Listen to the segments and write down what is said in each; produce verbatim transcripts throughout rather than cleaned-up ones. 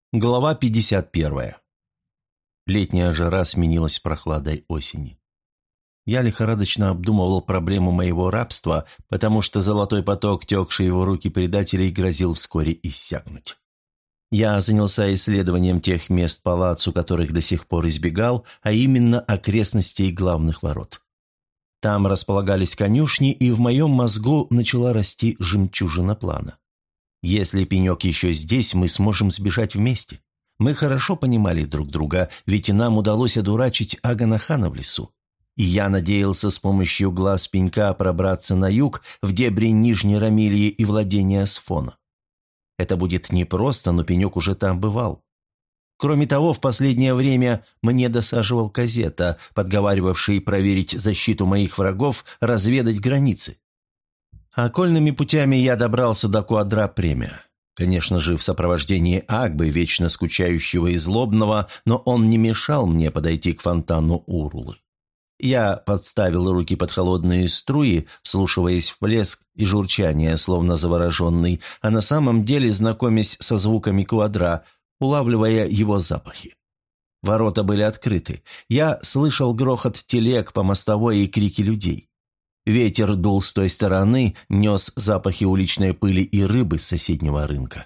Глава пятьдесят первая. Летняя жара сменилась прохладой осени. Я лихорадочно обдумывал проблему моего рабства, потому что золотой поток, текший в руки предателей, грозил вскоре иссякнуть. Я занялся исследованием тех мест палаццо, которых до сих пор избегал, а именно окрестностей главных ворот. Там располагались конюшни, и в моем мозгу начала расти жемчужина плана. Если пенек еще здесь, мы сможем сбежать вместе. Мы хорошо понимали друг друга, ведь и нам удалось одурачить Агана хана в лесу. И я надеялся с помощью глаз пенька пробраться на юг, в дебри Нижней Рамильи и владения Сфона. Это будет непросто, но пенек уже там бывал. Кроме того, в последнее время мне досаживал Казета, подговаривавший проверить защиту моих врагов, разведать границы. Окольными путями я добрался до Куадра-Премия. Конечно же, в сопровождении Агбы, вечно скучающего и злобного, но он не мешал мне подойти к фонтану Урулы. Я подставил руки под холодные струи, вслушиваясь в плеск и журчание, словно завороженный, а на самом деле знакомясь со звуками Куадра, улавливая его запахи. Ворота были открыты. Я слышал грохот телег по мостовой и крики людей. Ветер дул с той стороны, нес запахи уличной пыли и рыбы с соседнего рынка.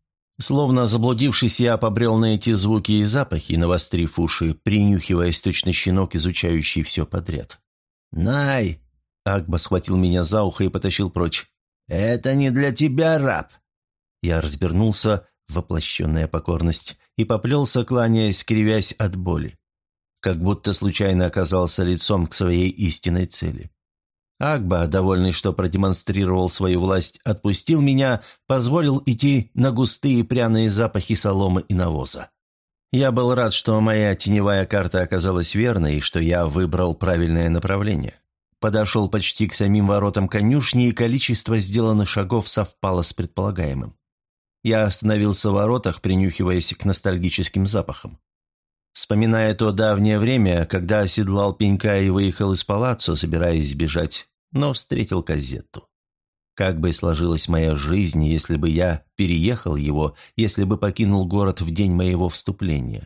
Словно заблудившись, я побрел на эти звуки и запахи, навострив уши, принюхиваясь точно щенок, изучающий все подряд. «Най!» — Агба схватил меня за ухо и потащил прочь. «Это не для тебя, раб!» Я развернулся, воплощенная покорность, и поплелся, кланяясь, кривясь от боли. Как будто случайно оказался лицом к своей истинной цели. Агба, довольный, что продемонстрировал свою власть, отпустил меня, позволил идти на густые пряные запахи соломы и навоза. Я был рад, что моя теневая карта оказалась верной и что я выбрал правильное направление. Подошел почти к самим воротам конюшни, и количество сделанных шагов совпало с предполагаемым. Я остановился в воротах, принюхиваясь к ностальгическим запахам. Вспоминая то давнее время, когда оседлал пенька и выехал из палаццо, собираясь бежать, но встретил Казетту. Как бы сложилась моя жизнь, если бы я переехал его, если бы покинул город в день моего вступления?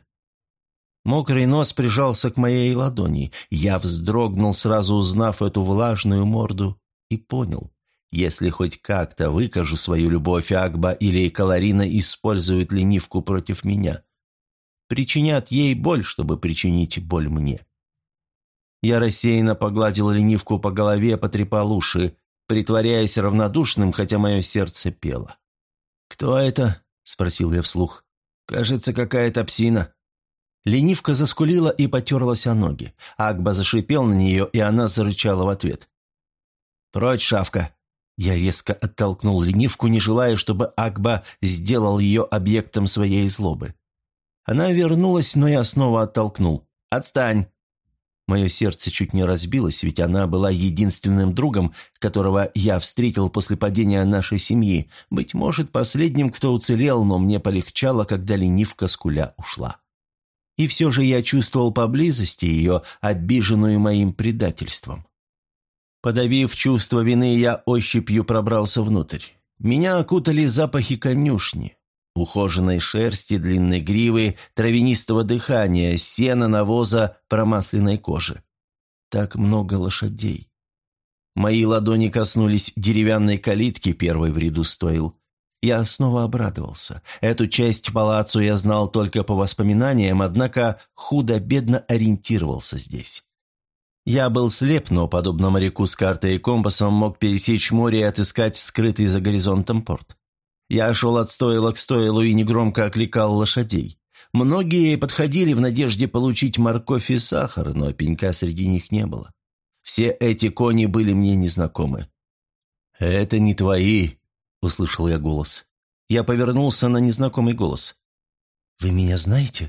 Мокрый нос прижался к моей ладони. Я вздрогнул, сразу узнав эту влажную морду, и понял, если хоть как-то выкажу свою любовь, Агба или Каларина используют ленивку против меня. Причинят ей боль, чтобы причинить боль мне. Я рассеянно погладил ленивку по голове, потрепал уши, притворяясь равнодушным, хотя мое сердце пело. «Кто это?» – спросил я вслух. «Кажется, какая-то псина». Ленивка заскулила и потерлась о ноги. Агба зашипел на нее, и она зарычала в ответ. «Прочь, шавка!» Я резко оттолкнул ленивку, не желая, чтобы Агба сделал ее объектом своей злобы. Она вернулась, но я снова оттолкнул. «Отстань!» Мое сердце чуть не разбилось, ведь она была единственным другом, которого я встретил после падения нашей семьи. Быть может, последним, кто уцелел, но мне полегчало, когда ленивка скуля ушла. И все же я чувствовал поблизости ее, обиженную моим предательством. Подавив чувство вины, я ощупью пробрался внутрь. Меня окутали запахи конюшни. Ухоженной шерсти, длинной гривы, травянистого дыхания, сена, навоза, промасленной кожи. Так много лошадей. Мои ладони коснулись деревянной калитки, первой в ряду стоил. Я снова обрадовался. Эту часть палаццо я знал только по воспоминаниям, однако худо-бедно ориентировался здесь. Я был слеп, но, подобно моряку с картой и компасом, мог пересечь море и отыскать скрытый за горизонтом порт. Я шел от стойла к стойлу и негромко окликал лошадей. Многие подходили в надежде получить морковь и сахар, но пенька среди них не было. Все эти кони были мне незнакомы. «Это не твои», — услышал я голос. Я повернулся на незнакомый голос. «Вы меня знаете?»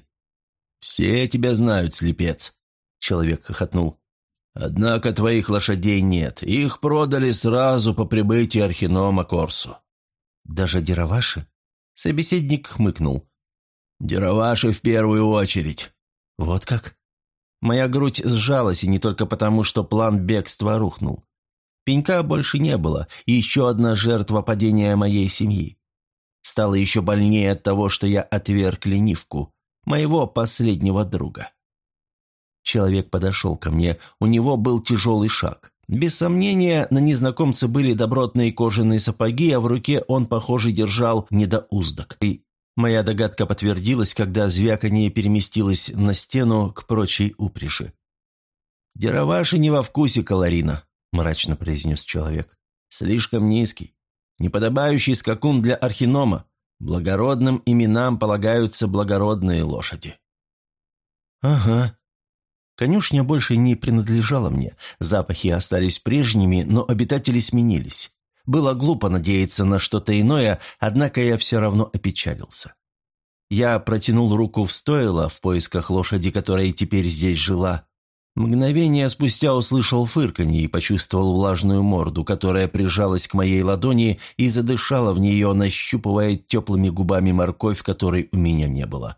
«Все тебя знают, слепец», — человек хохотнул. «Однако твоих лошадей нет. Их продали сразу по прибытии Архинома Корсу». «Даже Дераваши?» Собеседник хмыкнул. «Дераваши в первую очередь». «Вот как?» Моя грудь сжалась, и не только потому, что план бегства рухнул. Пенька больше не было, и еще одна жертва падения моей семьи. Стало еще больнее от того, что я отверг ленивку, моего последнего друга. Человек подошел ко мне, у него был тяжелый шаг. Без сомнения, на незнакомце были добротные кожаные сапоги, а в руке он, похоже, держал недоуздок. И моя догадка подтвердилась, когда звяканье переместилось на стену к прочей упряжи. «Дераваши не во вкусе, Каларина», – мрачно произнес человек. «Слишком низкий, неподобающий скакун для архинома. Благородным именам полагаются благородные лошади». «Ага». Конюшня больше не принадлежала мне, запахи остались прежними, но обитатели сменились. Было глупо надеяться на что-то иное, однако я все равно опечалился. Я протянул руку в стойло в поисках лошади, которая теперь здесь жила. Мгновение спустя услышал фырканье и почувствовал влажную морду, которая прижалась к моей ладони и задышала в нее, нащупывая теплыми губами морковь, которой у меня не было.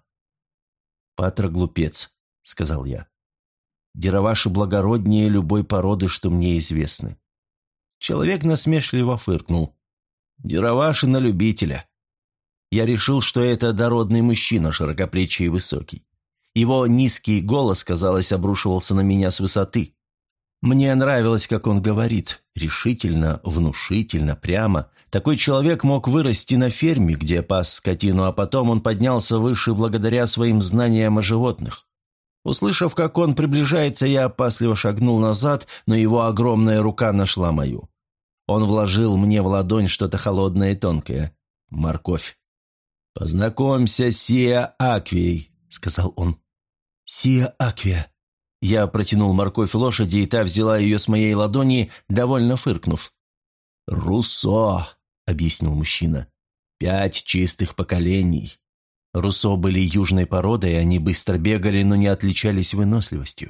«Патра глупец», — сказал я. «Дераваши благороднее любой породы, что мне известны». Человек насмешливо фыркнул. «Дераваши на любителя». Я решил, что это дородный мужчина, широкоплечий и высокий. Его низкий голос, казалось, обрушивался на меня с высоты. Мне нравилось, как он говорит, решительно, внушительно, прямо. Такой человек мог вырасти на ферме, где пас скотину, а потом он поднялся выше благодаря своим знаниям о животных. Услышав, как он приближается, я опасливо шагнул назад, но его огромная рука нашла мою. Он вложил мне в ладонь что-то холодное и тонкое. Морковь. «Познакомься с Сиа Аквией», — сказал он. «Сиа Аквия». Я протянул морковь лошади, и та взяла ее с моей ладони, довольно фыркнув. «Руссо», — объяснил мужчина. «Пять чистых поколений». Руссо были южной породой, они быстро бегали, но не отличались выносливостью.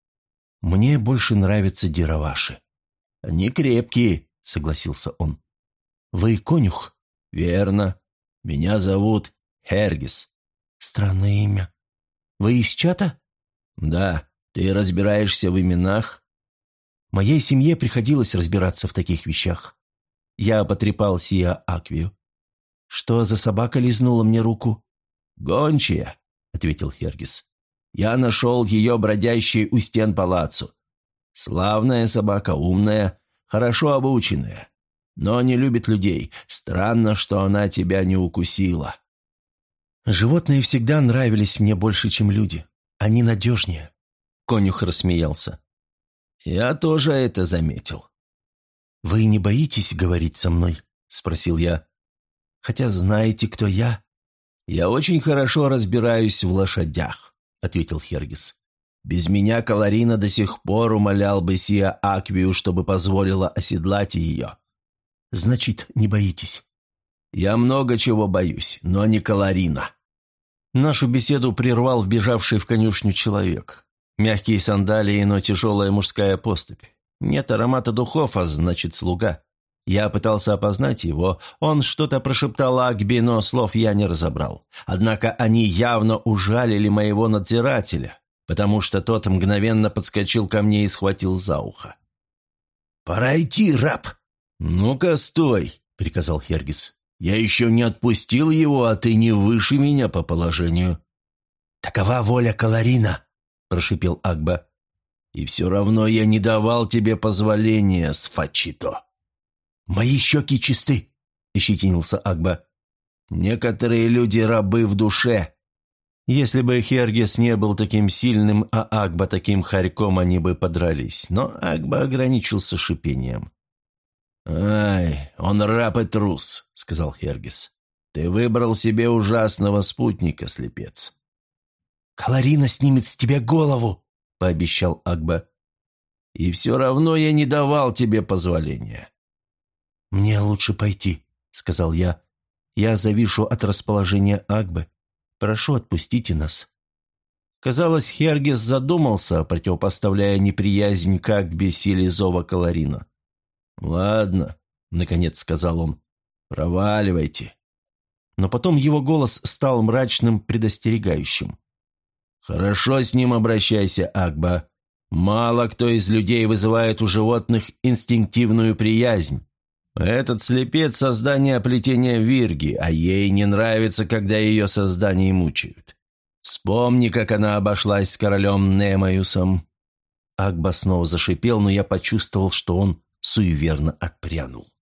«Мне больше нравятся дераваши». «Они крепкие», — согласился он. «Вы конюх?» «Верно. Меня зовут Хергис». «Странное имя. Вы из Чата?» «Да. Ты разбираешься в именах?» «Моей семье приходилось разбираться в таких вещах». Я потрепал Сиа Аквию. «Что за собака лизнула мне руку?» «Гончая», — ответил Хергис. «Я нашел ее бродящей у стен палаццо. Славная собака, умная, хорошо обученная, но не любит людей. Странно, что она тебя не укусила». «Животные всегда нравились мне больше, чем люди. Они надежнее». Конюх рассмеялся. «Я тоже это заметил». «Вы не боитесь говорить со мной?» – спросил я. «Хотя знаете, кто я?» «Я очень хорошо разбираюсь в лошадях», – ответил Хергис. «Без меня Каларина до сих пор умолял бы Сиа Аквию, чтобы позволила оседлать ее». «Значит, не боитесь?» «Я много чего боюсь, но не Каларина». Нашу беседу прервал вбежавший в конюшню человек. Мягкие сандалии, но тяжелая мужская поступь. Нет аромата духов, а значит, слуга. Я пытался опознать его. Он что-то прошептал Агби, но слов я не разобрал. Однако они явно ужалили моего надзирателя, потому что тот мгновенно подскочил ко мне и схватил за ухо. «Пора идти, раб!» «Ну-ка, стой!» — приказал Хергис. «Я еще не отпустил его, а ты не выше меня по положению». «Такова воля Каларина!» — прошипел Агба. «И все равно я не давал тебе позволения, Сфачито». «Мои щеки чисты», — ощетинился Агба. «Некоторые люди рабы в душе». Если бы Хергис не был таким сильным, а Агба таким хорьком, они бы подрались. Но Агба ограничился шипением. «Ай, он раб и трус», — сказал Хергис. «Ты выбрал себе ужасного спутника, слепец». «Каларина снимет с тебя голову», — пообещал Агба. «И все равно я не давал тебе позволения». «Мне лучше пойти», — сказал я. «Я завишу от расположения Агбы. Прошу, отпустите нас». Казалось, Хергис задумался, противопоставляя неприязнь к Агбе силе зова Каларина. «Ладно», — наконец сказал он, — «проваливайте». Но потом его голос стал мрачным, предостерегающим. «Хорошо с ним обращайся, Агба. Мало кто из людей вызывает у животных инстинктивную приязнь. Этот слепец – создание плетения Вирги, а ей не нравится, когда ее создание мучают. Вспомни, как она обошлась с королем Немаюсом». Агба снова зашипел, но я почувствовал, что он суеверно отпрянул.